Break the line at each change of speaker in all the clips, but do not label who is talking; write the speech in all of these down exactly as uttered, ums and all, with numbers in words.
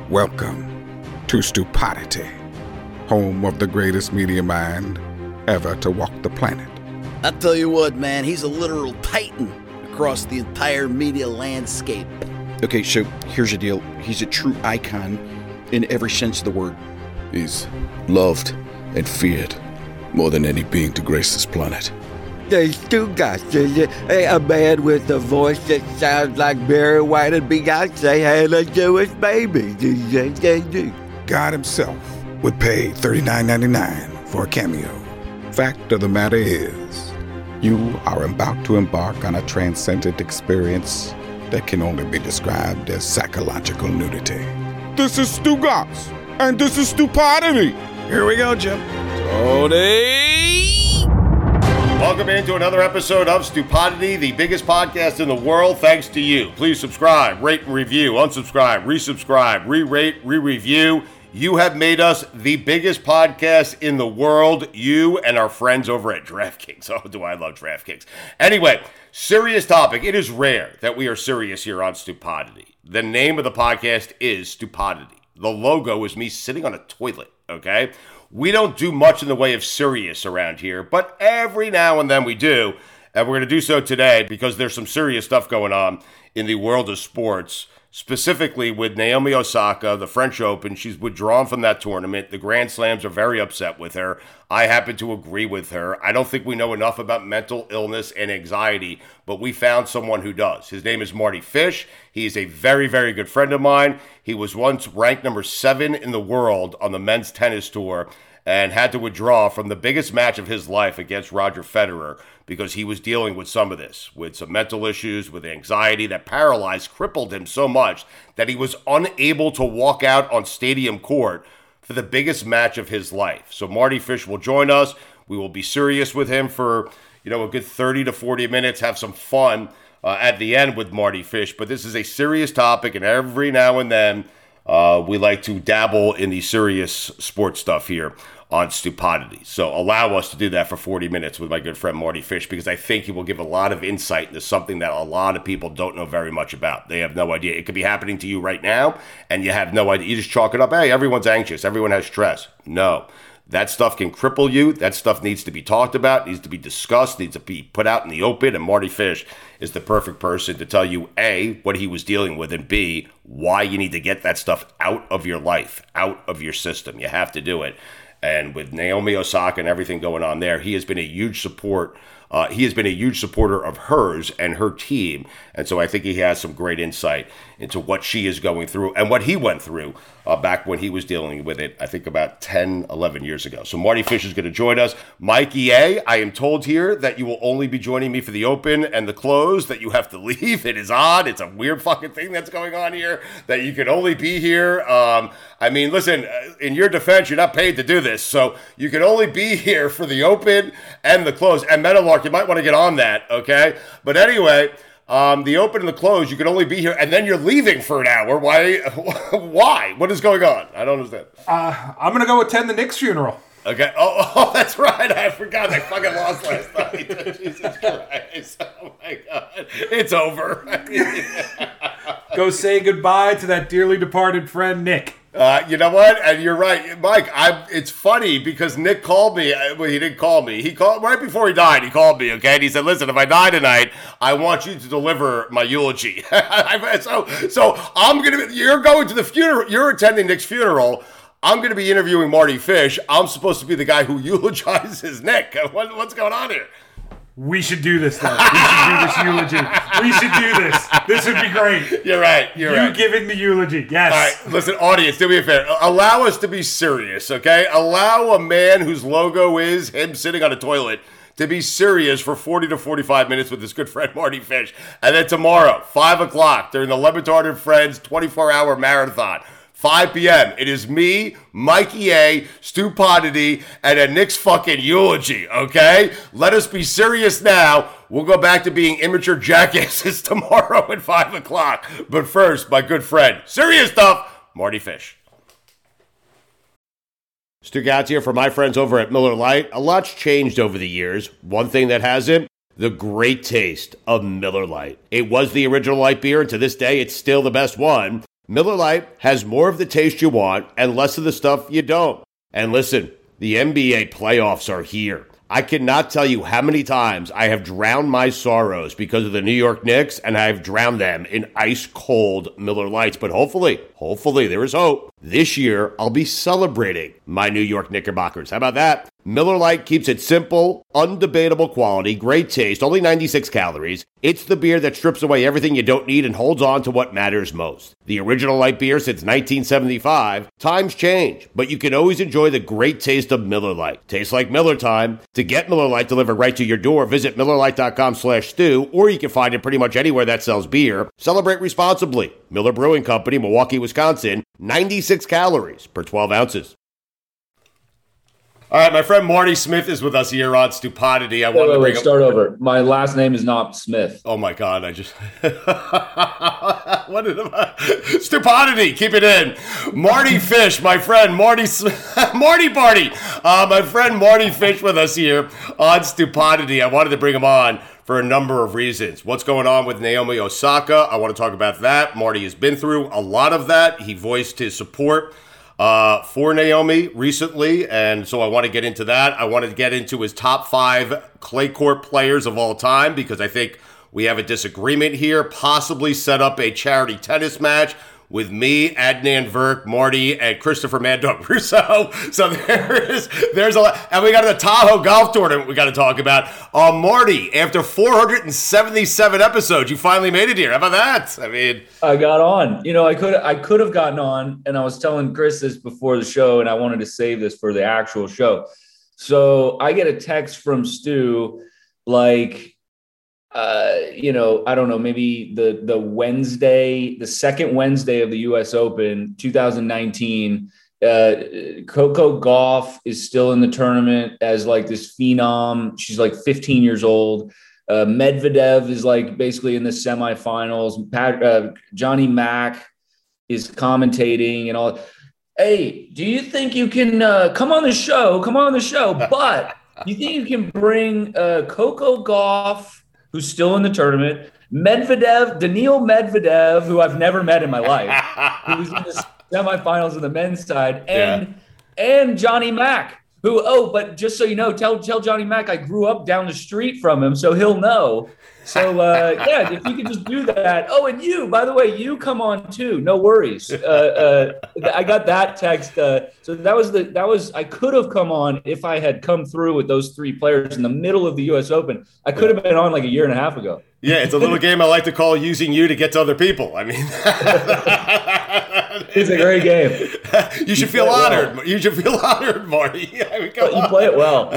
Welcome to Stupidity, home of the greatest media mind ever to walk the planet.
I tell you what, man, he's a literal titan across the entire media landscape.
Okay, so here's the deal. He's a true icon in every sense of the word.
He's loved and feared more than any being to grace this planet.
There's two guys. There's a, a man with a voice that sounds like Barry White and Beyonce had a Jewish baby.
God himself would pay thirty-nine ninety-nine for a cameo. Fact of the matter is, you are about to embark on a transcendent experience that can only be described as psychological nudity. This is Stu Goss, and this is Stupidity.
Here we go, Jim.
Tony!
Welcome into another episode of Stupidity, the biggest podcast in the world, thanks to you. Please subscribe, rate and review, unsubscribe, resubscribe, re-rate, re-review. You have made us the biggest podcast in the world, you and our friends over at DraftKings. Oh, do I love DraftKings. Anyway, serious topic. It is rare that we are serious here on Stupidity. The name of the podcast is Stupidity. The logo is me sitting on a toilet, okay? We don't do much in the way of serious around here, but every now and then we do, and we're going to do so today because there's some serious stuff going on in the world of sports, specifically with Naomi Osaka, the French Open. She's withdrawn from that tournament. The Grand Slams are very upset with her. I happen to agree with her. I don't think we know enough about mental illness and anxiety, but we found someone who does. His name is Mardy Fish. He is a very, very good friend of mine. He was once ranked number seven in the world on the men's tennis tour and had to withdraw from the biggest match of his life against Roger Federer because he was dealing with some of this, with some mental issues, with anxiety that paralyzed, crippled him so much that he was unable to walk out on stadium court for the biggest match of his life. So Mardy Fish will join us. We will be serious with him for, you know, a good thirty to forty minutes, have some fun uh, at the end with Mardy Fish. But this is a serious topic, and every now and then uh, we like to dabble in the serious sports stuff here on Stupidity. So allow us to do that for forty minutes with my good friend Mardy Fish, because I think he will give a lot of insight into something that a lot of people don't know very much about. They have no idea. It could be happening to you right now, and you have no idea. You just chalk it up, hey, everyone's anxious, everyone has stress. No. That stuff can cripple you. That stuff needs to be talked about, needs to be discussed, needs to be put out in the open, and Mardy Fish is the perfect person to tell you, A, what he was dealing with, and B, why you need to get that stuff out of your life, out of your system. You have to do it. And with Naomi Osaka and everything going on there, he has been a huge support. Uh, he has been a huge supporter of hers and her team. And so I think he has some great insight into what she is going through and what he went through uh, back when he was dealing with it, I think about ten, eleven years ago. So Mardy Fish is going to join us. Mikey A, I am told here that you will only be joining me for the open and the close, that you have to leave. It is odd. It's a weird fucking thing that's going on here, that you can only be here. Um, I mean, listen, in your defense, you're not paid to do this. So you can only be here for the open and the close. And Metalark, you might want to get on that, okay? But anyway, um, the open and the close, you can only be here, and then you're leaving for an hour. Why? Why? What is going on? I don't understand.
Uh, I'm going to go attend the Knicks funeral.
Okay. Oh, oh, that's right. I forgot. I fucking lost last night. Jesus Christ. Oh, my God. It's over.
Go say goodbye to that dearly departed friend, Nick.
Uh, you know what? And you're right, Mike. I. It's funny because Nick called me. Well, he didn't call me. He called right before he died. He called me, okay? And he said, "Listen, if I die tonight, I want you to deliver my eulogy." so, so I'm gonna. Be, you're going to the funeral. You're attending Nick's funeral. I'm going to be interviewing Mardy Fish. I'm supposed to be the guy who eulogizes Nick. What, what's going on here?
We should do this, though. We should do this eulogy. We should do this. This would be great.
You're right. You're
you
right.
You giving the eulogy. Yes.
All right. Listen, audience, do me a favor. Allow us to be serious, okay? Allow a man whose logo is him sitting on a toilet to be serious for forty to forty-five minutes with his good friend Mardy Fish. And then tomorrow, five o'clock, during the Lebatard and Friends twenty-four hour marathon, five p.m. It is me, Mikey A, Stupidity, and a Knicks fucking eulogy, okay? Let us be serious now. We'll go back to being immature jackasses tomorrow at five o'clock. But first, my good friend, serious stuff, Mardy Fish. Stu Gatz here for my friends over at Miller Lite. A lot's changed over the years. One thing that hasn't, the great taste of Miller Lite. It was the original light beer, and to this day, it's still the best one. Miller Lite has more of the taste you want and less of the stuff you don't. And listen, the N B A playoffs are here. I cannot tell you how many times I have drowned my sorrows because of the New York Knicks, and I've drowned them in ice-cold Miller Lites. But hopefully, hopefully there is hope. This year, I'll be celebrating my New York Knickerbockers. How about that? Miller Lite keeps it simple, undebatable quality, great taste, only ninety-six calories. It's the beer that strips away everything you don't need and holds on to what matters most. The original light beer since nineteen seventy-five. Times change, but you can always enjoy the great taste of Miller Lite. Tastes like Miller time. To get Miller Lite delivered right to your door, visit Miller Lite dot com slash stew, or you can find it pretty much anywhere that sells beer. Celebrate responsibly. Miller Brewing Company, Milwaukee, Wisconsin. ninety-six calories per twelve ounces. All right, my friend Marty Smith is with us here on Stupidity. I
wait,
wanted
wait,
to bring
wait,
up...
start over. My last name is not Smith.
Oh my God! I just what did I... Stupidity. Keep it in. Marty Fish, my friend Marty Smith, Marty Barty, uh, my friend Marty Fish with us here on Stupidity. I wanted to bring him on for a number of reasons. What's going on with Naomi Osaka? I want to talk about that. Marty has been through a lot of that. He voiced his support Uh, for Naomi recently, and so I want to get into that. I want to get into his top five clay court players of all time, because I think we have a disagreement here, possibly set up a charity tennis match with me, Adnan Virk, Marty, and Christopher Mando Russo. So there is, there's a lot. And we got the Tahoe golf tournament we got to talk about. Uh, Marty, after four hundred seventy-seven episodes, you finally made it here. How about that? I mean,
I got on. You know, I could I could have gotten on, and I was telling Chris this before the show, and I wanted to save this for the actual show. So I get a text from Stu, like, uh, you know, I don't know, maybe the the Wednesday, the second Wednesday of the U S Open, two thousand nineteen. Uh, Coco Gauff is still in the tournament as like this phenom. She's like fifteen years old. Uh, Medvedev is like basically in the semifinals. Pat, uh, Johnny Mack is commentating and all. Hey, do you think you can uh, come on the show? Come on the show. But you think you can bring uh, Coco Gauff, who's still in the tournament, Medvedev, Daniil Medvedev, who I've never met in my life, who's in the semifinals of the men's side, and yeah. and Johnny Mack, who, oh, but just so you know, tell tell Johnny Mack I grew up down the street from him, so he'll know. So, uh, yeah, if you could just do that. Oh, and you, by the way, you come on too. No worries. Uh, uh, I got that text. Uh, so that was the that was I could have come on if I had come through with those three players in the middle of the U S Open. I could have been on like a year and a half ago.
Yeah, it's a little game I like to call using you to get to other people. I mean,
it's a great game.
You, you should feel honored. Well. You should feel honored, Marty. I mean,
you play it well.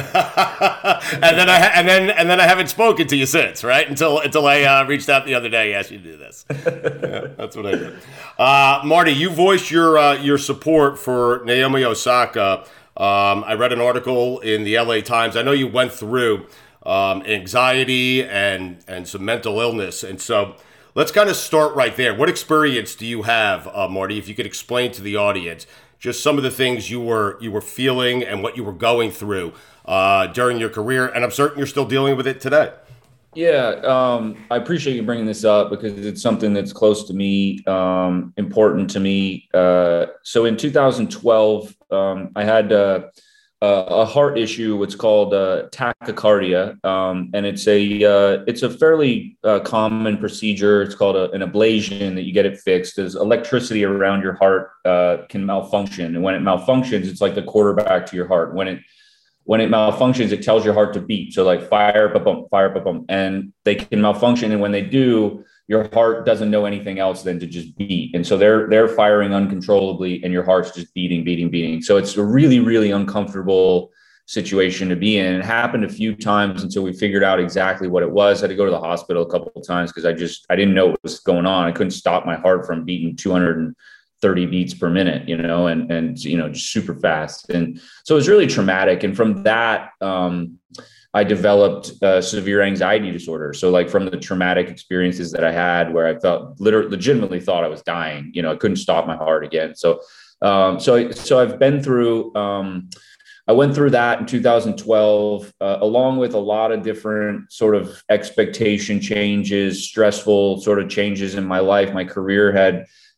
and then I ha- and then and then I haven't spoken to you since, right? Until until I uh, reached out the other day, asked you to do this. Yeah, that's what I did. Uh, Marty, you voiced your uh, your support for Naomi Osaka. Um, I read an article in the L A Times. I know you went through Um, anxiety and and some mental illness, and so let's kind of start right there. What experience do you have, uh, Marty? If you could explain to the audience just some of the things you were you were feeling and what you were going through uh, during your career, and I'm certain you're still dealing with it today.
Yeah, um, I appreciate you bringing this up because it's something that's close to me, um, important to me. Uh, so in two thousand twelve, um, I had uh, Uh, a heart issue, what's called uh, tachycardia, um, and it's a uh, it's a fairly uh, common procedure. It's called a, an ablation that you get it fixed. As electricity around your heart uh, can malfunction, and when it malfunctions, it's like the quarterback to your heart. When it when it malfunctions, it tells your heart to beat. So like fire, ba bump, fire, ba bump, and they can malfunction. And when they do, your heart doesn't know anything else than to just beat. And so they're they're firing uncontrollably and your heart's just beating, beating, beating. So it's a really, really uncomfortable situation to be in. It happened a few times until we figured out exactly what it was. I had to go to the hospital a couple of times because I just, I didn't know what was going on. I couldn't stop my heart from beating two hundred thirty beats per minute, you know, and, and, you know, just super fast. And so it was really traumatic. And from that, um, I developed uh, severe anxiety disorder. So like from the traumatic experiences that I had where I felt literally legitimately thought I was dying, you know, I couldn't stop my heart again. So, um, so, so I've been through, um, I went through that in two thousand twelve, uh, along with a lot of different sort of expectation changes, stressful sort of changes in my life. My career had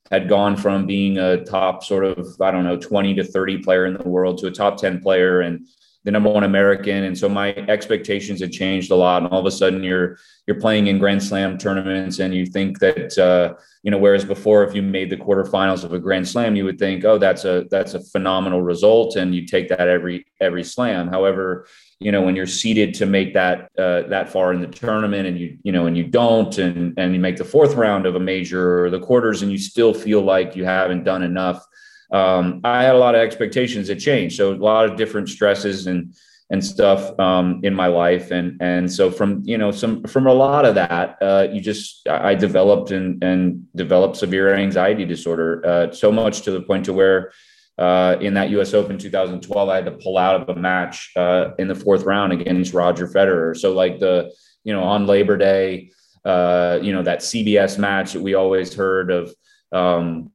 had gone from being a top sort of, I don't know, twenty to thirty player in the world to a top ten player and the number one American. And so my expectations had changed a lot. And all of a sudden you're, you're playing in Grand Slam tournaments and you think that, uh, you know, whereas before, if you made the quarterfinals of a Grand Slam, you would think, oh, that's a, that's a phenomenal result. And you take that every, every slam. However, you know, when you're seeded to make that, uh, that far in the tournament and you, you know, and you don't, and, and you make the fourth round of a major or the quarters and you still feel like you haven't done enough. Um, I had a lot of expectations that changed. So a lot of different stresses and, and stuff, um, in my life. And, and so from, you know, some, from a lot of that, uh, you just, I developed and, and developed severe anxiety disorder, uh, so much to the point to where, uh, in that U S Open two thousand twelve, I had to pull out of a match, uh, in the fourth round against Roger Federer. So like the, you know, on Labor Day, uh, you know, that C B S match that we always heard of, um,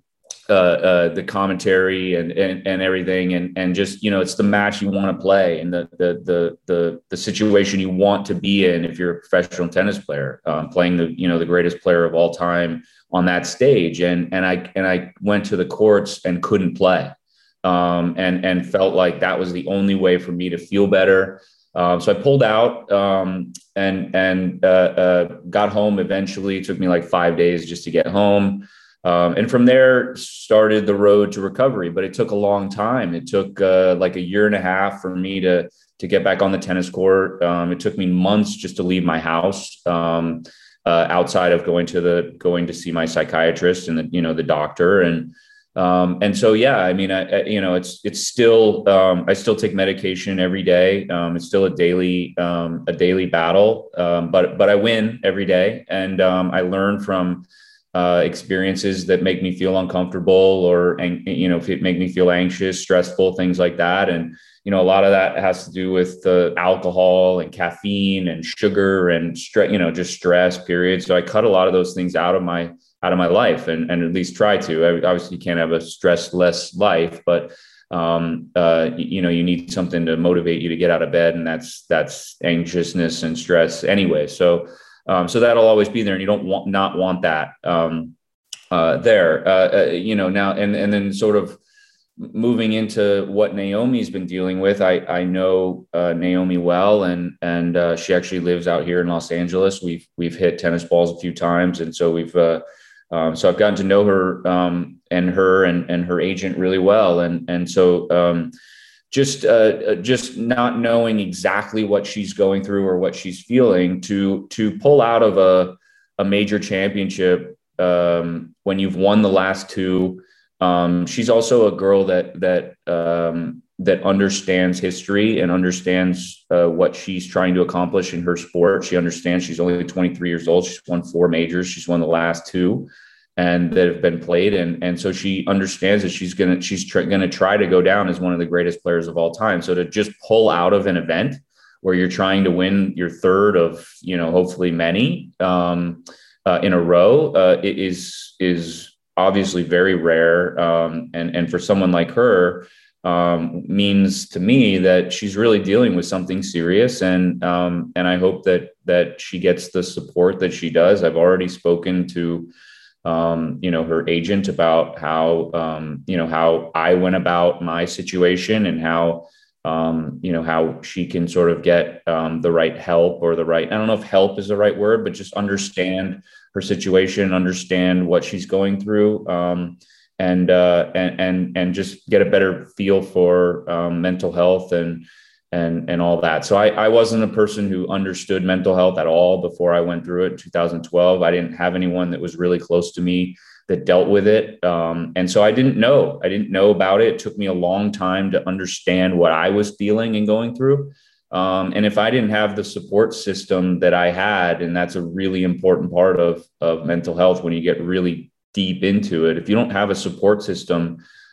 Uh, uh, the commentary and, and, and everything. And, and just, you know, it's the match you want to play and the, the, the, the, the situation you want to be in. If you're a professional tennis player, um, playing the, you know, the greatest player of all time on that stage. And, and I, and I went to the courts and couldn't play, um, and, and felt like that was the only way for me to feel better. Um, so I pulled out, um, and, and, uh, uh, got home eventually. It took me like five days just to get home. Um, and from there started the road to recovery, but it took a long time. It took uh, like a year and a half for me to, to get back on the tennis court. Um, it took me months just to leave my house, um, uh, outside of going to the, going to see my psychiatrist and the, you know, the doctor. And, um, and so, yeah, I mean, I, I, you know, it's, it's still, um, I still take medication every day. Um, it's still a daily, um, a daily battle. Um, but, but I win every day. And, um, I learn from, uh, experiences that make me feel uncomfortable or, you know, if it make me feel anxious, stressful, things like that. And, you know, a lot of that has to do with the alcohol and caffeine and sugar and stress, you know, just stress period. So I cut a lot of those things out of my, out of my life and, and at least try to. I, obviously you can't have a stress-less life, but, um, uh, you know, you need something to motivate you to get out of bed. And that's, that's anxiousness and stress anyway. So, Um, so that'll always be there, and you don't want not want that um, uh, there, uh, uh, you know. Now and and then sort of moving into what Naomi's been dealing with. I I know uh, Naomi well, and and uh, she actually lives out here in Los Angeles. We've we've hit tennis balls a few times, and so we've uh, um, so I've gotten to know her um, and her and and her agent really well, and and so. Um, just uh, just not knowing exactly what she's going through or what she's feeling to to pull out of a, a major championship um, when you've won the last two. Um, she's also a girl that that um, that understands history and understands uh, what she's trying to accomplish in her sport. She understands she's only twenty-three years old. She's won four majors. She's won the last two. And that have been played. And, and so she understands that she's going to, she's tr- going to try to go down as one of the greatest players of all time. So to just pull out of an event where you're trying to win your third of, you know, hopefully many um, uh, in a row uh, is, is obviously very rare. Um, and, and for someone like her um, means to me that she's really dealing with something serious. And, um, and I hope that, that she gets the support that she does. I've already spoken to um, you know, her agent about how, um, you know, how I went about my situation and how, um, you know, how she can sort of get um, the right help or the right, I don't know if help is the right word, but just understand her situation, understand what she's going through, um, and, uh, and, and, and just get a better feel for um, mental health and, and, and all that. So I, I wasn't a person who understood mental health at all before I went through it in two thousand twelve. I didn't have anyone that was really close to me that dealt with it. Um, and so I didn't know, I didn't know about it. It took me a long time to understand what I was feeling and going through. Um, and if I didn't have the support system that I had, and that's a really important part of, of mental health when you get really deep into it, if you don't have a support system,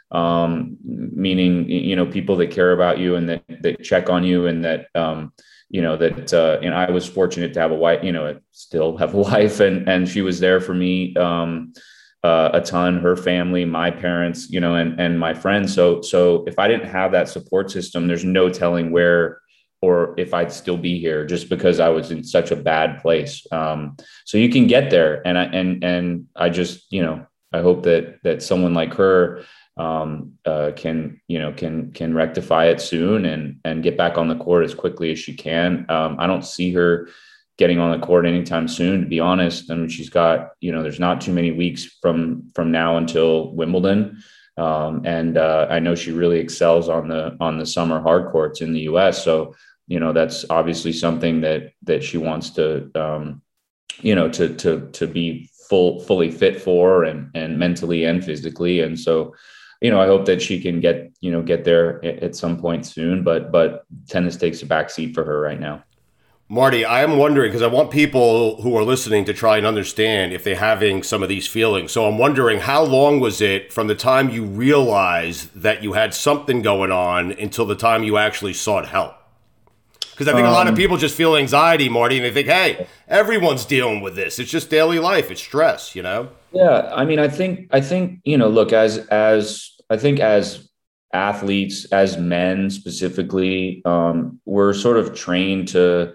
um, meaning, you know, people that care about you and that, that check on you and that, um, you know, that, uh, and I was fortunate to have a wife, you know, still have a wife and, and she was there for me, um, uh, a ton, her family, my parents, you know, and, and my friends. So, so if I didn't have that support system, there's no telling where, or if I'd still be here just because I was in such a bad place. Um, so you can get there. And I, and, and I just, you know, I hope that that someone like her um, uh, can, you know, can can rectify it soon and and get back on the court as quickly as she can. Um, I don't see her getting on the court anytime soon, to be honest. I mean, she's got, you know, there's not too many weeks from from now until Wimbledon. Um, and uh, I know she really excels on the on the summer hard courts in the U S. So, you know, that's obviously something that that she wants to, um, you know, to to to be full fully fit for, and and mentally and physically. And so, you know, I hope that she can get, you know, get there at, at some point soon. But but tennis takes a backseat for her right now.
Marty, I am wondering, because I want people who are listening to try and understand if they're having some of these feelings. So I'm wondering, how long was it from the time you realized that you had something going on until the time you actually sought help? Because I think um, a lot of people just feel anxiety, Marty, and they think, hey, everyone's dealing with this. It's just daily life. It's stress, you know?
Yeah. I mean, I think, I think, you know, look, as, as I think as athletes, as men specifically, um, we're sort of trained to,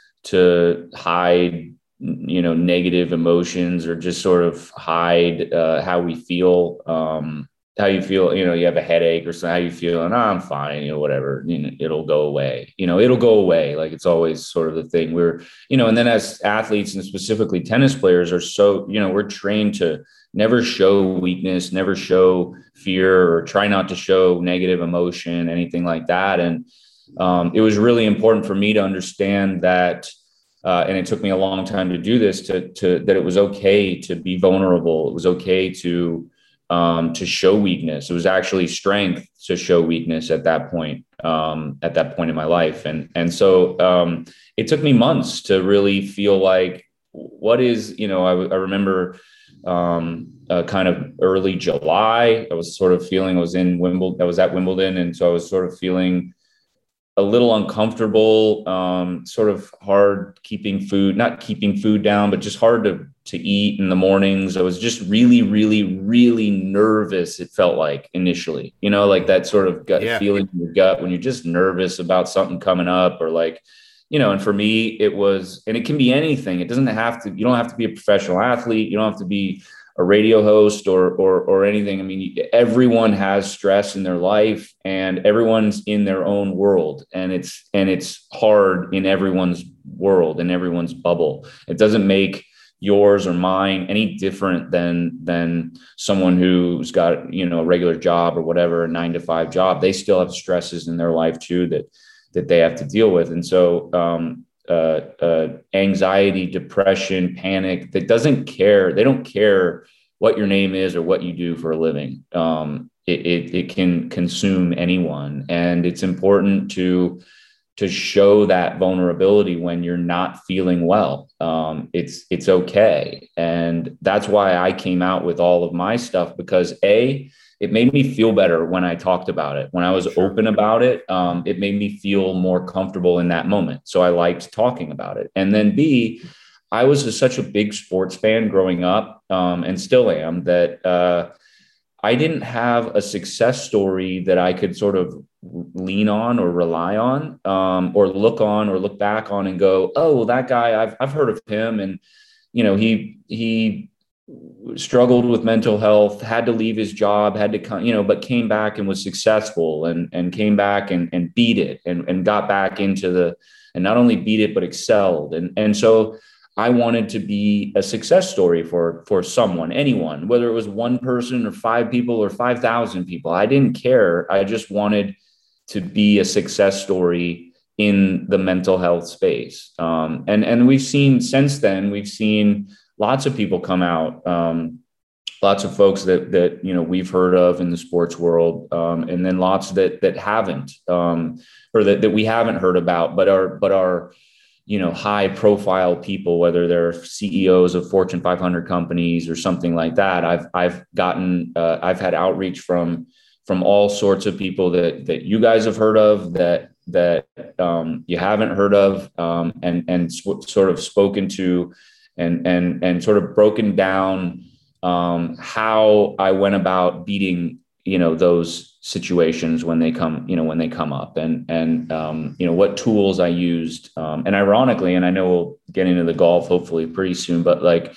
to hide, you know, negative emotions, or just sort of hide uh, how we feel, um, how you feel, you know, you have a headache or something, how you feel, and oh, I'm fine, you know, whatever, you know, it'll go away, you know, it'll go away. Like, it's always sort of the thing we're, you know, and then as athletes and specifically tennis players are so, you know, we're trained to never show weakness, never show fear, or try not to show negative emotion, anything like that. And Um, it was really important for me to understand that, uh, and it took me a long time to do this, to, to that it was okay to be vulnerable. It was okay to um, to show weakness. It was actually strength to show weakness at that point, um, at that point in my life. And and so um, it took me months to really feel like, what is, you know, I, I remember um, uh, kind of early July, I was sort of feeling, I was in Wimbledon, I was at Wimbledon, and so I was sort of feeling a little uncomfortable, um, sort of hard keeping food, not keeping food down, but just hard to, to eat in the mornings. I was just really, really, really nervous. It felt like initially, you know, like that sort of gut yeah. feeling in your gut when you're just nervous about something coming up, or like, you know, and for me it was, and it can be anything. It doesn't have to, you don't have to be a professional athlete. You don't have to be a radio host or, or, or anything. I mean, everyone has stress in their life, and everyone's in their own world, and it's, and it's hard in everyone's world, in everyone's bubble. It doesn't make yours or mine any different than, than someone who's got, you know, a regular job or whatever, a nine to five job. They still have stresses in their life too, that, that they have to deal with. And so, um, Uh, uh, anxiety, depression, panic, that doesn't care. They don't care what your name is or what you do for a living. Um, it, it, it can consume anyone. And it's important to, to show that vulnerability when you're not feeling well. Um, it's, it's okay. And that's why I came out with all of my stuff, because A, it made me feel better when I talked about it. When I was sure. open about it, um, it made me feel more comfortable in that moment. So I liked talking about it. And then B, I was a, such a big sports fan growing up, um, and still am, that uh, I didn't have a success story that I could sort of lean on or rely on, um, or look on or look back on and go, oh, well, that guy, I've, I've heard of him. And, you know, he, he, struggled with mental health, had to leave his job, had to come, you know, but came back and was successful, and, and came back and, and beat it, and, and got back into the, and not only beat it, but excelled. And, and so I wanted to be a success story for, for someone, anyone, whether it was one person or five people or five thousand people. I didn't care. I just wanted to be a success story in the mental health space. Um, and, and we've seen since then, we've seen lots of people come out, um, lots of folks that, that, you know, we've heard of in the sports world. Um, and then lots that, that haven't, um, or that, that we haven't heard about, but are, but are, you know, high profile people, whether they're C E Os of Fortune five hundred companies or something like that. I've, I've gotten, uh, I've had outreach from, from all sorts of people that, that you guys have heard of, that, that, um, you haven't heard of, um, and, and sw- sort of spoken to, and, and, and sort of broken down, um, how I went about beating, you know, those situations when they come, you know, when they come up, and, and, um, you know, what tools I used. Um, and ironically, and I know we'll get into the golf hopefully pretty soon, but like,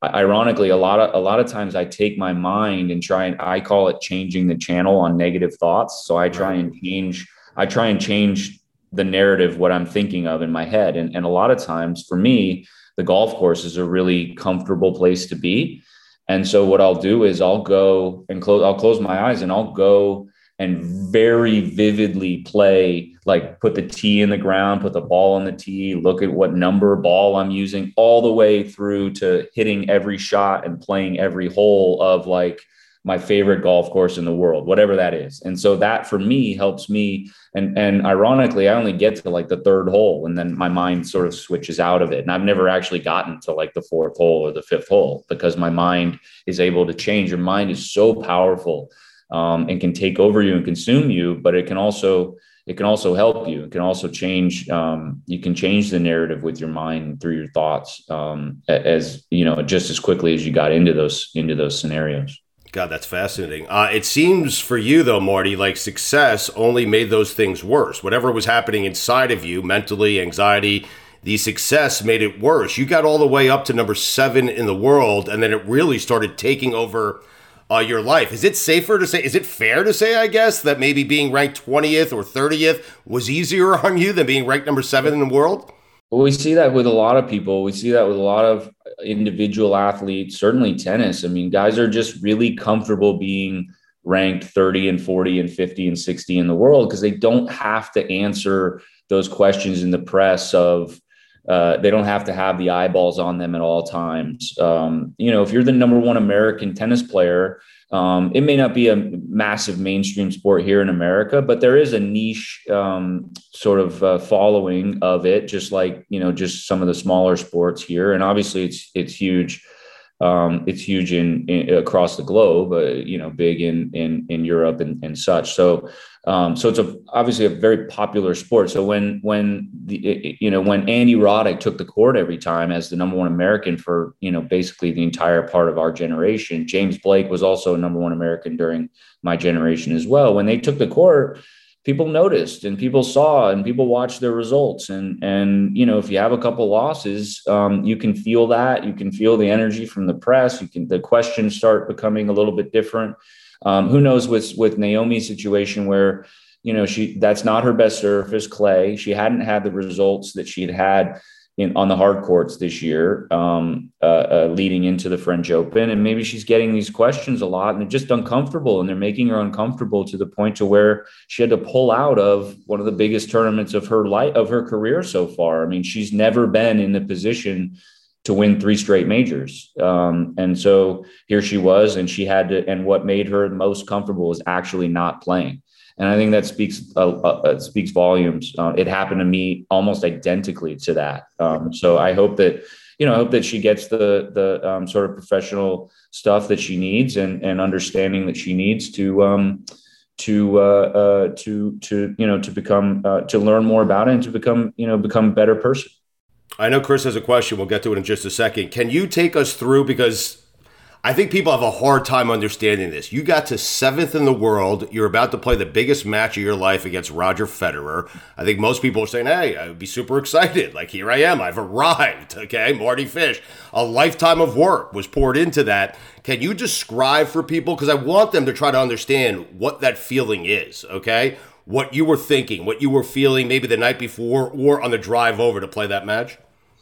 ironically, a lot of a lot of times I take my mind and try and I call it changing the channel on negative thoughts. So I try and change, I try and change the narrative, what I'm thinking of in my head. And, and a lot of times for me, the golf course is a really comfortable place to be. And so what I'll do is I'll go and close, I'll close my eyes and I'll go and very vividly play, like put the tee in the ground, put the ball on the tee, look at what number ball I'm using, all the way through to hitting every shot and playing every hole of like my favorite golf course in the world, whatever that is. And so that for me helps me. And, and ironically, I only get to like the third hole and then my mind sort of switches out of it. And I've never actually gotten to like the fourth hole or the fifth hole because my mind is able to change. Your mind is so powerful. Um, and can take over you and consume you, but it can also it can also help you. It can also change. Um, you can change the narrative with your mind through your thoughts, um, as you know, just as quickly as you got into those into those scenarios.
God, that's fascinating. Uh, it seems for you though, Marty, like success only made those things worse. Whatever was happening inside of you, mentally, anxiety, the success made it worse. You got all the way up to number seven in the world, and then it really started taking over Uh, your life. Is it safer to say, is it fair to say, I guess, that maybe being ranked twentieth or thirtieth was easier on you than being ranked number seven in the world?
Well, we see that with a lot of people. We see that with a lot of individual athletes, certainly tennis. I mean, guys are just really comfortable being ranked thirty and forty and fifty and sixty in the world because they don't have to answer those questions in the press of, Uh, they don't have to have the eyeballs on them at all times. Um, you know, if you're the number one American tennis player, um, it may not be a massive mainstream sport here in America, but there is a niche um, sort of uh, following of it, just like, you know, just some of the smaller sports here. And obviously it's, it's huge. Um, it's huge in, in across the globe, uh, you know, big in, in, in Europe and, and such. So, um, so it's a, obviously a very popular sport. So when, when the, it, you know, when Andy Roddick took the court every time as the number one American for, you know, basically the entire part of our generation, James Blake was also a number one American during my generation as well. When they took the court, people noticed and people saw and people watched their results. And, and, you know, if you have a couple losses, um, you can feel that. You can feel the energy from the press. You can, the questions start becoming a little bit different. Um, who knows with, with Naomi's situation where, you know, she, that's not her best surface, clay. She hadn't had the results that she'd had in on the hard courts this year, um, uh, uh, leading into the French Open. And maybe she's getting these questions a lot and they're just uncomfortable and they're making her uncomfortable to the point to where she had to pull out of one of the biggest tournaments of her life, of her career so far. I mean, she's never been in the position to win three straight majors. Um, and so here she was, and she had to, and what made her most comfortable was actually not playing. And I think that speaks uh, uh, speaks volumes. Uh, it happened to me almost identically to that. Um, so I hope that, you know, I hope that she gets the the um, sort of professional stuff that she needs and and understanding that she needs to um, to uh, uh, to to you know to become uh, to learn more about it and to become you know become a better person.
I know Chris has a question. We'll get to it in just a second. Can you take us through, because I think people have a hard time understanding this. You got to seventh in the world. You're about to play the biggest match of your life against Roger Federer. I think most people are saying, hey, I would be super excited. Like, here I am. I've arrived. Okay, Marty Fish. A lifetime of work was poured into that. Can you describe for people? Because I want them to try to understand what that feeling is, okay? What you were thinking, what you were feeling maybe the night before or on the drive over to play that match?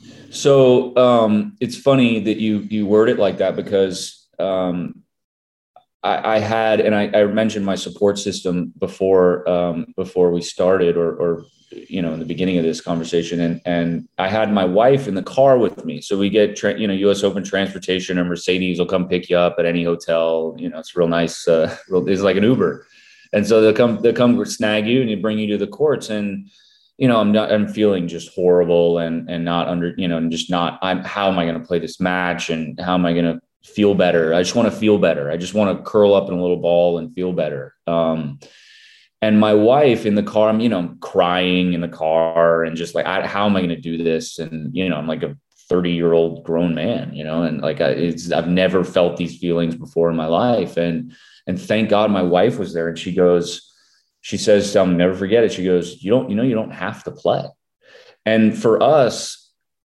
So um, it's funny that you you word it like that because um, I, I had, and I, I mentioned my support system before um, before we started, or, or you know, in the beginning of this conversation, and and I had my wife in the car with me. So we get tra- you know U S Open transportation, and Mercedes will come pick you up at any hotel. You know, it's real nice. Uh, real, it's like an Uber, and so they'll come they'll come snag you and they bring you to the courts and. You know, I'm not, I'm feeling just horrible and, and not under, you know, and just not, I'm, how am I going to play this match and how am I going to feel better? I just want to feel better. I just want to curl up in a little ball and feel better. Um, and my wife in the car, I'm, you know, I'm crying in the car and just like, I, how am I going to do this? And, you know, I'm like a thirty year old grown man, you know, and like, I, it's, I've never felt these feelings before in my life. And, and thank God my wife was there and she goes, She says, I'll never forget it. She goes, you don't, you know, you don't have to play. And for us,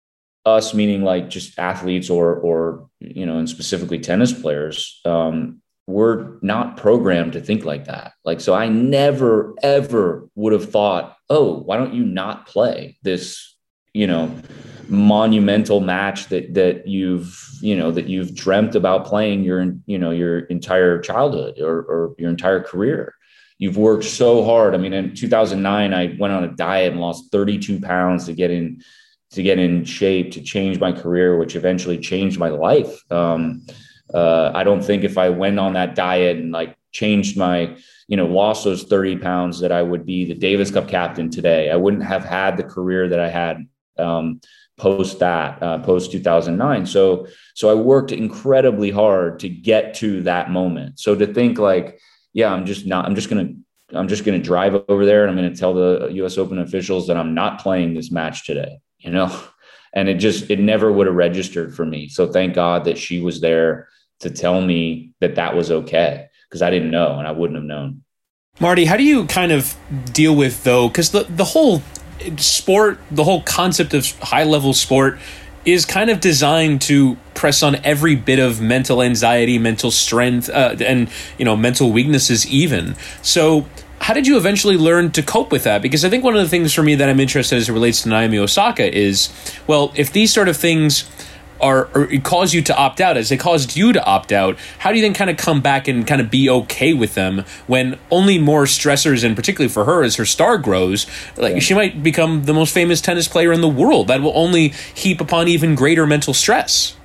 us, meaning like just athletes or, or, you know, and specifically tennis players, um, we're not programmed to think like that. Like, so I never, ever would have thought, oh, why don't you not play this, you know, monumental match that, that you've, you know, that you've dreamt about playing your, you know, your entire childhood or, or your entire career. You've worked so hard. I mean, in two thousand nine, I went on a diet and lost thirty-two pounds to get in, to get in shape, to change my career, which eventually changed my life. Um, uh, I don't think if I went on that diet and like changed my, you know, lost those thirty pounds, that I would be the Davis Cup captain today. I wouldn't have had the career that I had um, post that, uh, post two thousand nine. So, so I worked incredibly hard to get to that moment. So to think like, yeah, I'm just not, I'm just going to, I'm just going to drive over there and I'm going to tell the U S Open officials that I'm not playing this match today, you know, and it just, it never would have registered for me. So thank God that she was there to tell me that that was okay, because I didn't know and I wouldn't have known.
Marty, how do you kind of deal with, though, because the, the whole sport, the whole concept of high level sport is kind of designed to press on every bit of mental anxiety, mental strength, uh, and, you know, mental weaknesses even. So how did you eventually learn to cope with that? Because I think one of the things for me that I'm interested as it relates to Naomi Osaka is, well, if these sort of things are, or it cause you to opt out, as they caused you to opt out, how do you then kind of come back and kind of be okay with them when only more stressors, and particularly for her as her star grows, like yeah. she might become the most famous tennis player in the world. That will only heap upon even greater mental stress.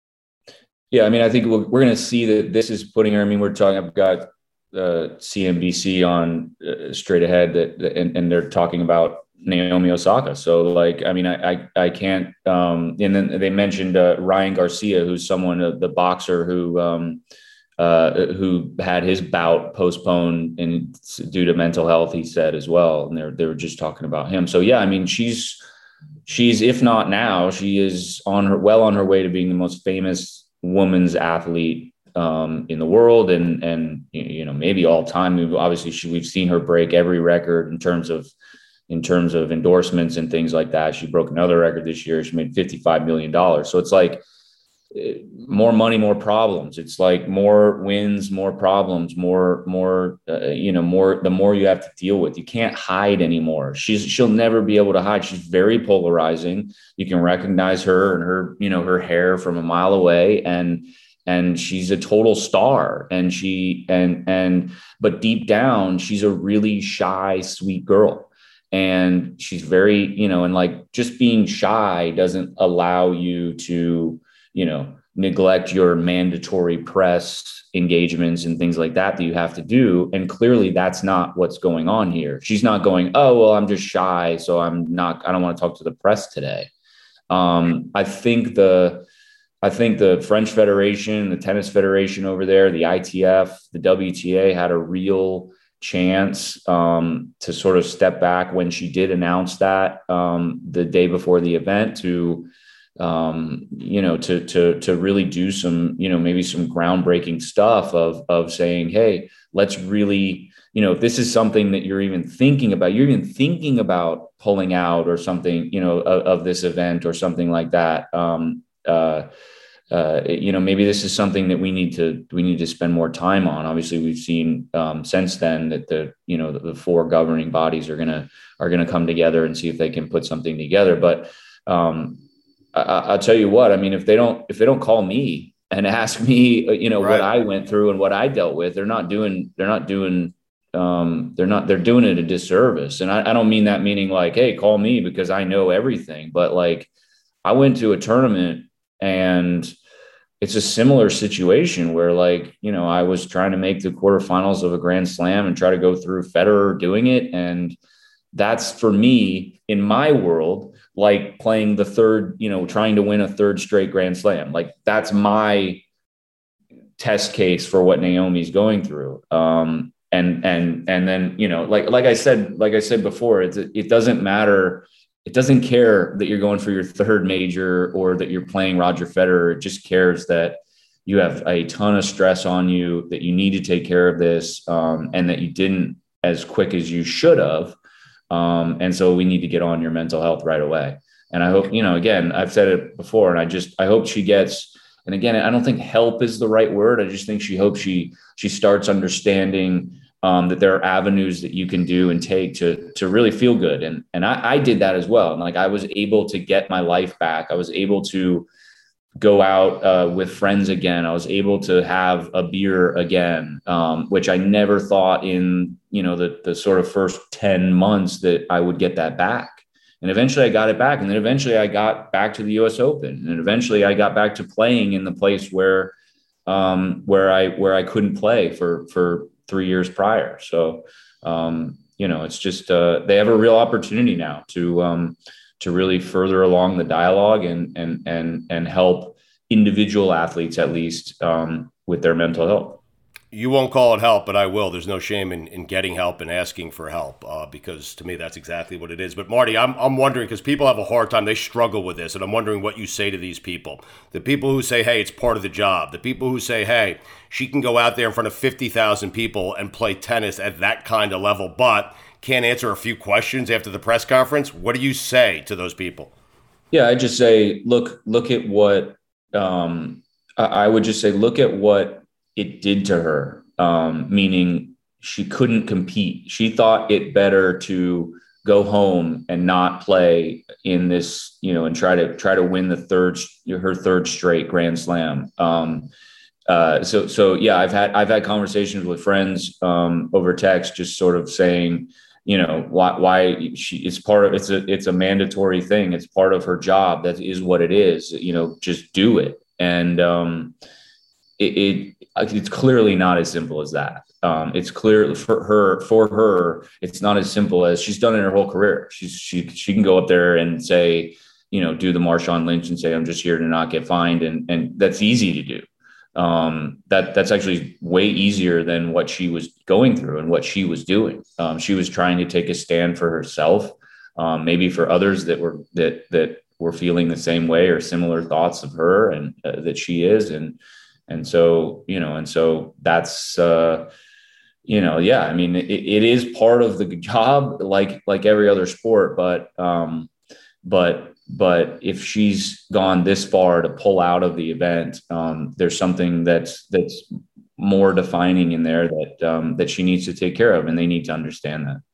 Yeah, I mean, I think we're, we're going to see that this is putting her, I mean, we're talking, I've got uh, C N B C on uh, straight ahead that, and, and they're talking about Naomi Osaka. So like, I mean, I, I, I can't, um, and then they mentioned uh, Ryan Garcia, who's someone, uh, the boxer who, um, uh, who had his bout postponed and due to mental health, he said as well. And they're, they were just talking about him. So yeah, I mean, she's, she's, if not now, she is on her, well on her way to being the most famous women's athlete um, in the world. And, and, you know, maybe all time. We've obviously she, we've seen her break every record in terms of, in terms of endorsements and things like that. She broke another record this year. She made fifty-five million dollars. So it's like more money, more problems. It's like more wins, more problems, more, more, uh, you know, more, the more you have to deal with. You can't hide anymore. She's, she'll never be able to hide. She's very polarizing. You can recognize her and her, you know, her hair from a mile away, and, and she's a total star. And she, and, and, but deep down, she's a really shy, sweet girl. And she's very, you know, and like just being shy doesn't allow you to, you know, neglect your mandatory press engagements and things like that that you have to do. And clearly that's not what's going on here. She's not going, oh, well, I'm just shy, so I'm not, I don't want to talk to the press today. Um, I think the, I think the French Federation, the Tennis Federation over there, the I T F, the W T A had a real chance um, to sort of step back when she did announce that um, the day before the event to, um, you know, to, to, to really do some, you know, maybe some groundbreaking stuff of, of saying, hey, let's really, you know, if this is something that you're even thinking about, you're even thinking about pulling out or something, you know, of, of this event or something like that. Um, uh, Uh, you know, maybe this is something that we need to, we need to spend more time on. Obviously we've seen um, since then that the, you know, the, the four governing bodies are going to, are going to come together and see if they can put something together. But um, I, I'll tell you what, I mean, if they don't, if they don't call me and ask me, you know, right. what I went through and what I dealt with, they're not doing, they're not doing, um, they're not, they're doing it a disservice. And I, I don't mean that meaning like, hey, call me because I know everything, but like I went to a tournament and it's a similar situation where like, you know, I was trying to make the quarterfinals of a Grand Slam and try to go through Federer doing it. And that's for me in my world, like playing the third, you know, trying to win a third straight Grand Slam. Like that's my test case for what Naomi's going through. Um, and, and, and then, you know, like, like I said, like I said before, it's, it doesn't matter. It doesn't care that you're going for your third major or that you're playing Roger Federer. It just cares that you have a ton of stress on you, that you need to take care of this, um, and that you didn't as quick as you should have. Um, and so we need to get on your mental health right away. And I hope, you know, again, I've said it before, and I just, I hope she gets, and again, I don't think help is the right word. I just think she hopes she, she starts understanding um, that there are avenues that you can do and take to, to really feel good. And, and I, I did that as well. And like, I was able to get my life back. I was able to go out uh, with friends again. I was able to have a beer again, um, which I never thought in, you know, the, the sort of first ten months that I would get that back. And eventually I got it back. And then eventually I got back to the U S Open. And eventually I got back to playing in the place where, um, where I, where I couldn't play for, for three years prior. So, um, you know, it's just, uh, they have a real opportunity now to, um, to really further along the dialogue and, and, and, and help individual athletes, at least, um, with their mental health.
You won't call it help, but I will. There's no shame in, in getting help and asking for help, uh, because to me, that's exactly what it is. But Marty, I'm, I'm wondering, because people have a hard time, they struggle with this, and I'm wondering what you say to these people. The people who say, hey, it's part of the job. The people who say, hey, she can go out there in front of fifty thousand people and play tennis at that kind of level, but can't answer a few questions after the press conference. What do you say to those people?
Yeah, I just say, look, look at what, um, I, I would just say, look at what it did to her, um, meaning she couldn't compete. She thought it better to go home and not play in this, you know, and try to try to win the third, her third straight Grand Slam. Um, uh, so, so yeah, I've had I've had conversations with friends um, over text, just sort of saying, you know, why why she it's part of it's a it's a mandatory thing. It's part of her job. That is what it is. You know, just do it. And um, it, it it's clearly not as simple as that. Um, it's clear for her, for her, it's not as simple as she's done in her whole career. She's, she, she can go up there and say, you know, do the Marshawn Lynch and say, I'm just here to not get fined. And, and that's easy to do. Um, that that's actually way easier than what she was going through and what she was doing. Um, she was trying to take a stand for herself, um, maybe for others that were, that, that were feeling the same way or similar thoughts of her and uh, that she is. And, And so, you know, and so that's, uh, you know, yeah, I mean, it, it is part of the job, like, like every other sport, but, um, but, but if she's gone this far to pull out of the event, um, there's something that's, that's more defining in there that, um, that she needs to take care of, and they need to understand that.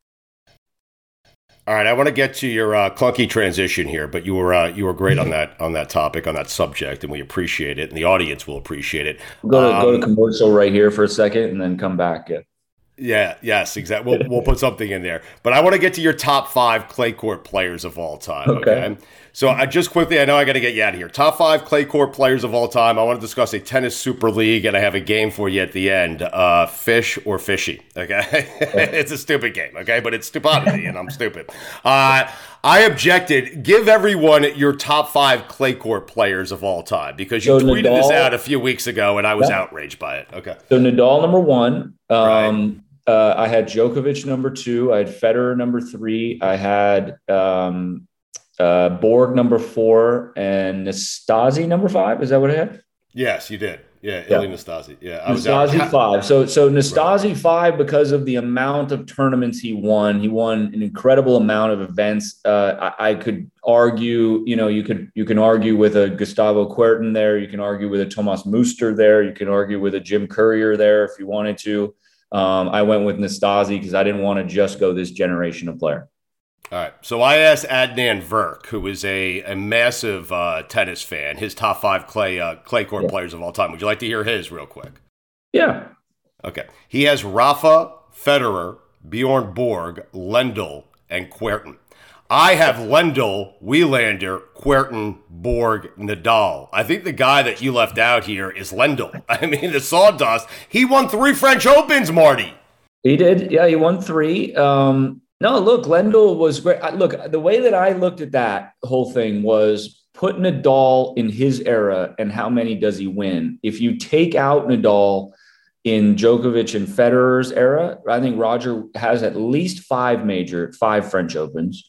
All right, I want to get to your uh, clunky transition here, but you were uh, you were great on that on that topic, on that subject, and we appreciate it, and the audience will appreciate it.
Go to,
um,
go to commercial right here for a second, and then come back. Yeah.
Yeah, yes, exactly. We'll, we'll put something in there. But I want to get to your top five clay court players of all time. Okay. okay? So I just quickly, I know I got to get you out of here. Top five clay court players of all time. I want to discuss a tennis super league, and I have a game for you at the end. Uh, fish or fishy, okay? It's a stupid game, okay? But it's stupidity, and I'm stupid. Uh, I objected. Give everyone your top five clay court players of all time, because you so tweeted Nadal, this out a few weeks ago, and I was yeah. outraged by it. Okay.
So Nadal, number one. Um, right. Uh, I had Djokovic number two. I had Federer number three. I had um, uh, Borg number four and Nastase number five. Is that what I had?
Yes, you did. Yeah, yeah. Ilie Nastase. Yeah, I was
Nastase
out.
five. So so Nastase right. five because of the amount of tournaments he won. He won an incredible amount of events. Uh, I, I could argue, you know, you could you can argue with a Gustavo Kuerten there. You can argue with a Thomas Muster there. You can argue with a Jim Courier there if you wanted to. Um, I went with Nastase because I didn't want to just go this generation of player.
All right. So I asked Adnan Virk, who is a, a massive uh, tennis fan, his top five clay uh, clay court yeah. players of all time. Would you like to hear his real quick?
Yeah.
Okay. He has Rafa, Federer, Bjorn Borg, Lendl, and Kuerten. I have Lendl, Wielander, Kuerten, Borg, Nadal. I think the guy that you left out here is Lendl. I mean, the Sawdust. He won three French Opens, Marty.
He did. Yeah, he won three. Um, no, look, Lendl was great. Look, the way that I looked at that whole thing was put Nadal in his era and how many does he win? If you take out Nadal in Djokovic and Federer's era, I think Roger has at least five major, five French Opens.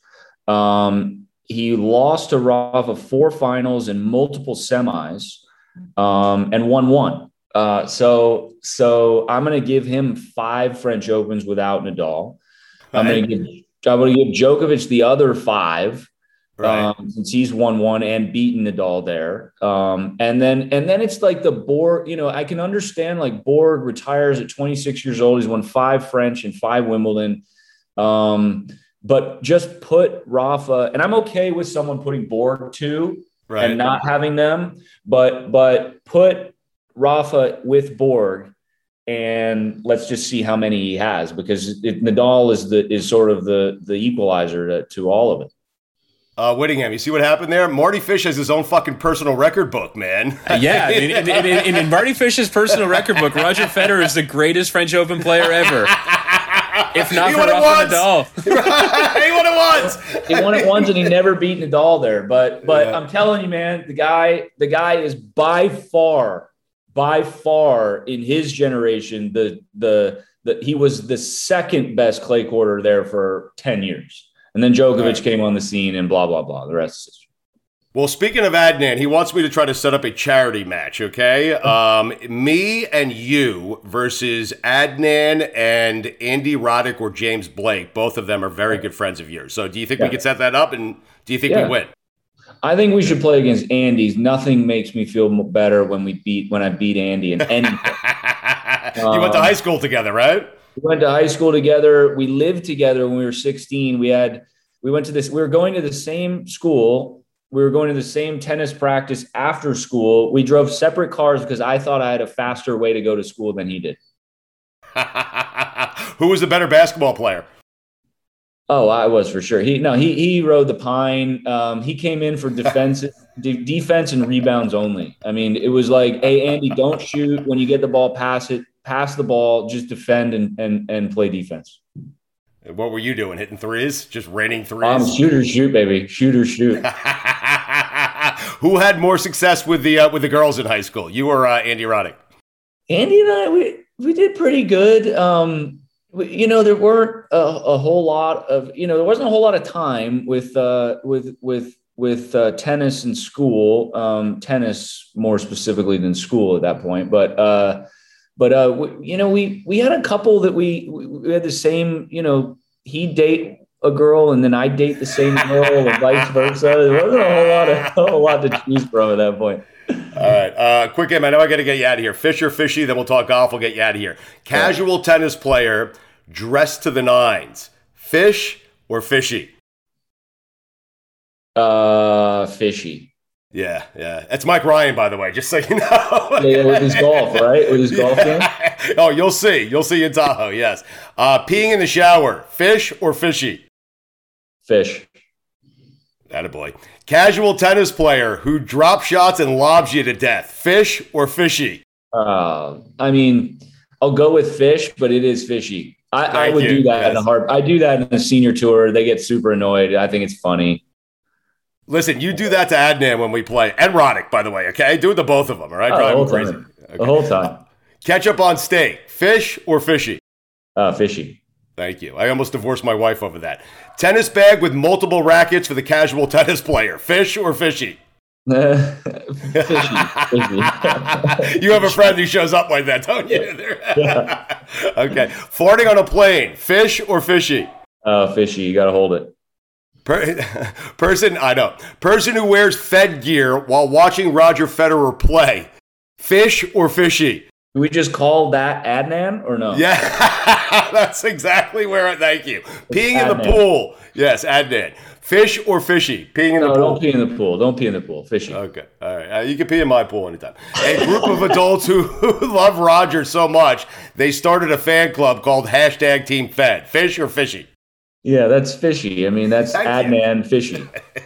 Um, he lost to Rafa four finals and multiple semis, um, and won one. Uh, so, so I'm going to give him five French Opens without Nadal. I'm going to give, I'm going to give Djokovic the other five. Right. Um, since he's won one and beaten Nadal there. Um, and then, and then it's like the Borg, you know, I can understand like Borg retires at twenty-six years old. He's won five French and five Wimbledon. Um, but just put Rafa, and I'm okay with someone putting Borg too, right, and not having them, but, but put Rafa with Borg and let's just see how many he has, because it, Nadal is the, is sort of the, the equalizer to, to all of it.
Uh, Whittingham, you see what happened there? Marty Fish has his own fucking personal record book, man.
Uh, yeah, in, in, in, in Marty Fish's personal record book, Roger Federer is the greatest French Open player ever. If not
he
for Rafa Nadal.
He won it once.
He won it once and he never beat Nadal there. But but yeah. I'm telling you, man, the guy, the guy is by far, by far in his generation, the the the he was the second best clay courter there for ten years. And then Djokovic right. came on the scene and blah, blah, blah. The rest is history.
Well, speaking of Adnan, he wants me to try to set up a charity match, okay? Um, me and you versus Adnan and Andy Roddick or James Blake. Both of them are very good friends of yours. So do you think yeah. we could set that up, and do you think yeah. we win?
I think we should play against Andy's. Nothing makes me feel better when we beat when I beat Andy in anything.
You um, went to high school together, right?
We went to high school together. We lived together when we were sixteen. We had, we went to this, we were going to the same school. We were going to the same tennis practice after school. We drove separate cars because I thought I had a faster way to go to school than he did.
Who was the better basketball player?
Oh, I was for sure. He, no, he, he rode the pine. Um, he came in for defense, de- defense and rebounds only. I mean, it was like, hey, Andy, don't shoot. When you get the ball, pass it. Pass the ball, just defend and, and, and play defense.
What were you doing? Hitting threes? Just raining threes?
Um, shoot or shoot, baby. Shoot or shoot.
Who had more success with the uh, with the girls in high school? You or uh, Andy Roddick?
Andy and I, we, we did pretty good. Um, we, you know, there weren't a, a whole lot of, you know, there wasn't a whole lot of time with uh, with with with uh, tennis and school. Um, tennis more specifically than school at that point, but. Uh, But, uh, we, you know, we we had a couple that we, we had the same, you know, he'd date a girl and then I'd date the same girl and vice versa. There wasn't a whole lot of, a whole lot to choose from at that point.
All right. Uh, quick game. I know I got to get you out of here. Fish or fishy, then we'll talk golf. We'll get you out of here. Casual yeah. tennis player dressed to the nines. Fish or fishy?
Uh, fishy.
Yeah, yeah. That's Mike Ryan, by the way, just so you know.
Yeah, with his golf, right? With his golf game?
Oh, you'll see. You'll see in Tahoe, yes. Uh, peeing in the shower, fish or fishy?
Fish.
Attaboy. Casual tennis player who drops shots and lobs you to death, fish or fishy?
Uh, I mean, I'll go with fish, but it is fishy. I, I would you. do that yes. in a hard. I do that in the senior tour. They get super annoyed. I think it's funny.
Listen, you do that to Adnan when we play. And Roddick, by the way, okay? Do it to both of them, all right?
Oh,
Drive
the
them crazy.
Okay. The whole time.
Ketchup on steak, fish or fishy?
Uh, fishy.
Thank you. I almost divorced my wife over that. Tennis bag with multiple rackets for the casual tennis player, fish or fishy?
Uh, fishy. fishy.
You have a friend who shows up like that, don't you? Yeah. Okay. Farting on a plane, fish or fishy?
Uh, fishy. You got to hold it.
Per- person, I know. Person who wears Fed gear while watching Roger Federer play. Fish or fishy?
Do we just call that Adnan or no?
Yeah, that's exactly where I thank you. Peeing Adnan. in the pool. Yes, Adnan. Fish or fishy? Peeing in
no,
the pool.
Don't pee in the pool. Don't pee in the pool. Fishy.
Okay. All right. Uh, you can pee in my pool anytime. A group of adults who, who love Roger so much, they started a fan club called hashtag Team Fed. Fish or fishy?
Yeah, that's fishy. I mean, that's Thank Adnan you. Fishy.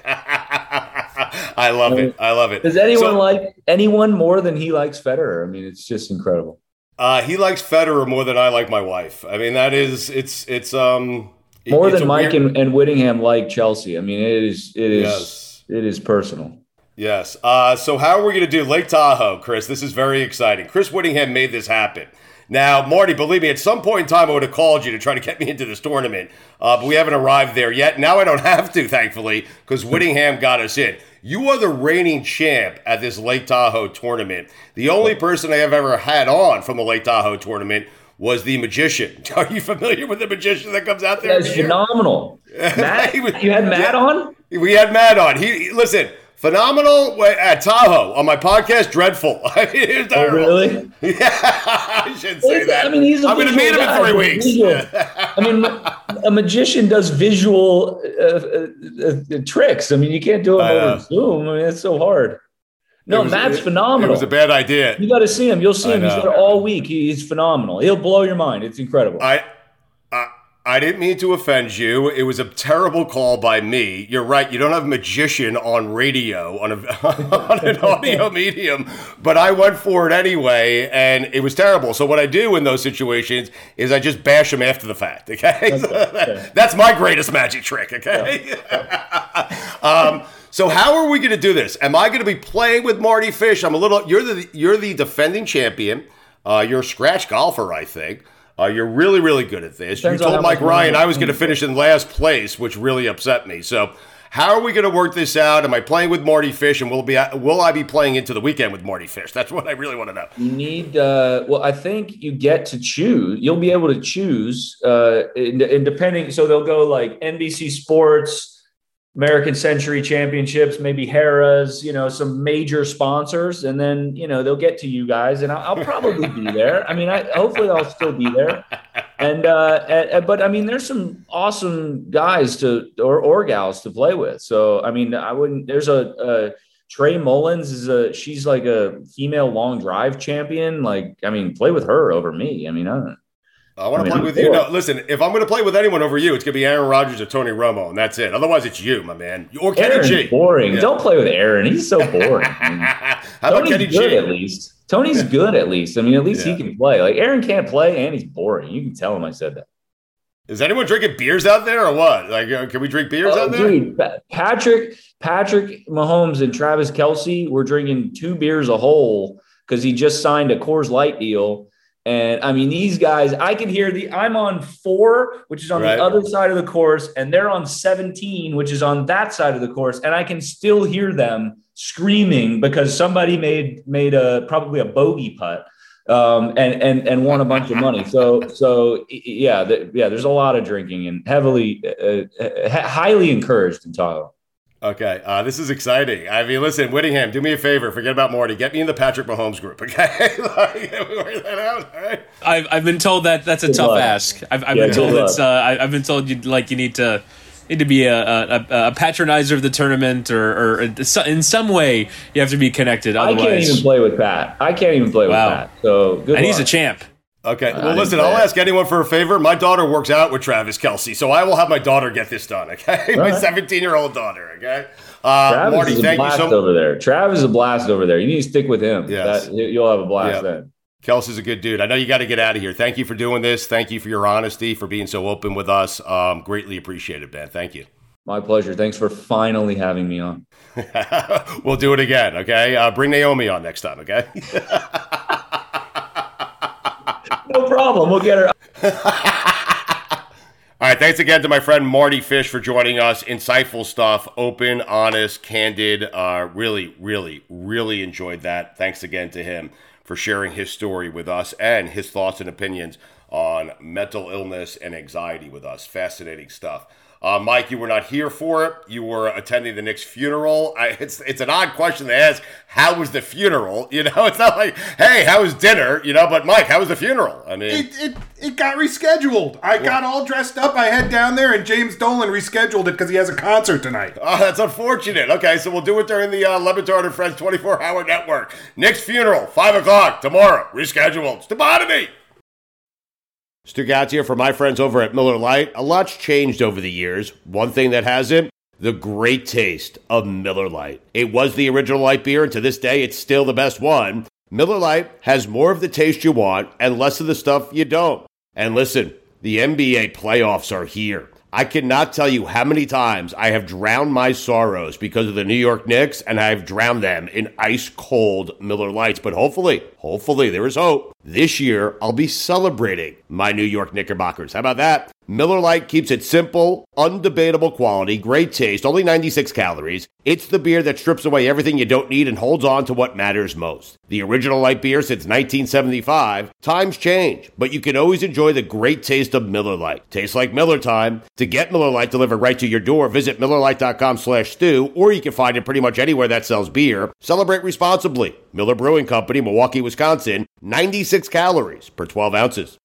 I love I mean, it. I love it.
Does anyone so, like anyone more than he likes Federer? I mean, it's just incredible.
Uh, he likes Federer more than I like my wife. I mean, that is, it's, it's, um,
more
it's
than Mike
weird...
and, and Whittingham like Chelsea. I mean, it is, it is,
yes.
it is personal.
Yes. Uh, so how are we going to do Lake Tahoe, Chris? This is very exciting. Chris Whittingham made this happen. Now, Marty, believe me, at some point in time, I would have called you to try to get me into this tournament, uh, but we haven't arrived there yet. Now I don't have to, thankfully, because Whittingham got us in. You are the reigning champ at this Lake Tahoe tournament. The only person I have ever had on from the Lake Tahoe tournament was the Magician. Are you familiar with the Magician that comes out there?
That's phenomenal. Matt, you had Matt
yeah,
on?
We had Matt on. He, he listen. Phenomenal at Tahoe on my podcast. Dreadful. I mean, it's
oh, really?
Yeah, I shouldn't say
it's,
that.
I mean, he's a
I'm going to meet him
guy.
in three weeks.
I mean, a magician does visual uh, uh, uh, tricks. I mean, you can't do it over Zoom. I mean, it's so hard. No,
was,
Matt's
it,
phenomenal.
It was a bad idea.
You got to see him. You'll see him. He's there all week. He, he's phenomenal. He'll blow your mind. It's incredible.
I, I, I didn't mean to offend you. It was a terrible call by me. You're right. You don't have a magician on radio on, a, on an audio medium, but I went for it anyway, and it was terrible. So what I do in those situations is I just bash them after the fact. Okay, okay. So that, that's my greatest magic trick. Okay. Yeah. um, So how are we going to do this? Am I going to be playing with Marty Fish? I'm a little. You're the you're the defending champion. Uh, you're a scratch golfer, I think. Uh, you're really really good at this.
Depends
you told Mike Ryan I was going to finish in last place, which really upset me. So how are we going to work this out? Am I playing with Marty Fish, and will be will I be playing into the weekend with Marty Fish? That's what I really want to know.
You need. Uh, well, I think you get to choose. You'll be able to choose, uh, and, and depending. So they'll go like N B C Sports, American Century Championships, maybe Harrah's, you know, some major sponsors, and then, you know, they'll get to you guys, and I'll, I'll probably be there. I mean, I hopefully I'll still be there. And, uh, and, but I mean, there's some awesome guys to, or, or gals to play with. So, I mean, I wouldn't, there's a, a Trey Mullins is a, she's like a female long drive champion. Like, I mean, play with her over me. I mean, I don't
I want to
I mean,
play with you. No, listen, if I'm going to play with anyone over you, it's going to be Aaron Rodgers or Tony Romo, and that's it. Otherwise, it's you, my man. Or Kenny
Aaron's
G.
boring.
Yeah.
Don't play with Aaron. He's so boring. I mean,
How about
Tony's
Kenny
good
G?
at least. Tony's good at least. I mean, at least
Yeah.
he can play. Like Aaron can't play, and he's boring. You can tell him I said that.
Is anyone drinking beers out there or what? Like, uh, can we drink beers
Oh,
out there?
dude, Pa- Patrick, Patrick Mahomes and Travis Kelce were drinking two beers a hole because he just signed a Coors Light deal. And I mean, these guys, I can hear the, I'm on four, which is on
Right.
the other side of the course, and they're on seventeen, which is on that side of the course. And I can still hear them screaming because somebody made, made a, probably a bogey putt, um, and, and, and won a bunch of money. So, so yeah, the, yeah, there's a lot of drinking and heavily, uh, uh, highly encouraged in Tahoe.
Okay, uh, this is exciting. I mean, listen, Whittingham, do me a favor. Forget about Marty. Get me in the Patrick Mahomes group, okay? Like, work that out, all right?
I've I've been told that that's a
Good
tough
luck.
ask. I've, I've
Yeah,
been told
good
it's. Uh, I, I've been told you like you need to need to be a a, a patronizer of the tournament, or, or in some way you have to be connected. Otherwise,
I can't even play with Pat. I can't even play
Wow.
with Pat. So good.
and he's
luck.
a champ.
Okay,
I
well,
didn't
listen,
say
I'll
it.
ask anyone for a favor. My daughter works out with Travis Kelce, so I will have my daughter get this done, okay? My
right.
seventeen-year-old daughter, okay? Uh,
Travis
Marty,
is a
thank you
blast
so much.
over there. Travis is a blast over there. You need to stick with him.
Yes.
That, you'll have a blast
Yeah.
then.
Kelsey's a good dude. I know you got to get out of here. Thank you for doing this. Thank you for your honesty, for being so open with us. Um, greatly appreciated, man. Thank you.
My pleasure. Thanks for finally having me on.
We'll do it again, okay? Uh, bring Naomi on next time, okay?
No problem. We'll get her.
All right, thanks again to my friend Marty Fish for joining us. Insightful stuff, open, honest, candid. Uh, really, really, really enjoyed that. Thanks again to him for sharing his story with us and his thoughts and opinions on mental illness and anxiety with us. Fascinating stuff. Uh, Mike, you were not here for it. You were attending the Knicks funeral. I, it's it's an odd question to ask. How was the funeral? You know, it's not like, hey, how was dinner? You know, but Mike, how was the funeral? I mean,
It, it it got rescheduled. I got all dressed up. I head down there, and James Dolan rescheduled it because he has a concert tonight.
oh, that's unfortunate. Okay, so we'll do it during the uh, Lebatard and Friends twenty-four hour network. Knicks funeral, five o'clock tomorrow. Rescheduled. Stupidity. Stu Gatz here for my friends over at Miller Lite. A lot's changed over the years. One thing that hasn't, the great taste of Miller Lite. It was the original light beer, and to this day, it's still the best one. Miller Lite has more of the taste you want and less of the stuff you don't. And listen, the N B A playoffs are here. I cannot tell you how many times I have drowned my sorrows because of the New York Knicks, and I've drowned them in ice-cold Miller Lites. But hopefully, hopefully there is hope. This year, I'll be celebrating my New York Knickerbockers. How about that? Miller Lite keeps it simple, undebatable quality, great taste, only ninety-six calories. It's the beer that strips away everything you don't need and holds on to what matters most. The original light beer since nineteen seventy-five. Times change, but you can always enjoy the great taste of Miller Lite. Tastes like Miller time. To get Miller Lite delivered right to your door, visit Miller Lite dot com slash stew, or you can find it pretty much anywhere that sells beer. Celebrate responsibly. Miller Brewing Company, Milwaukee, Wisconsin. ninety-six calories per twelve ounces.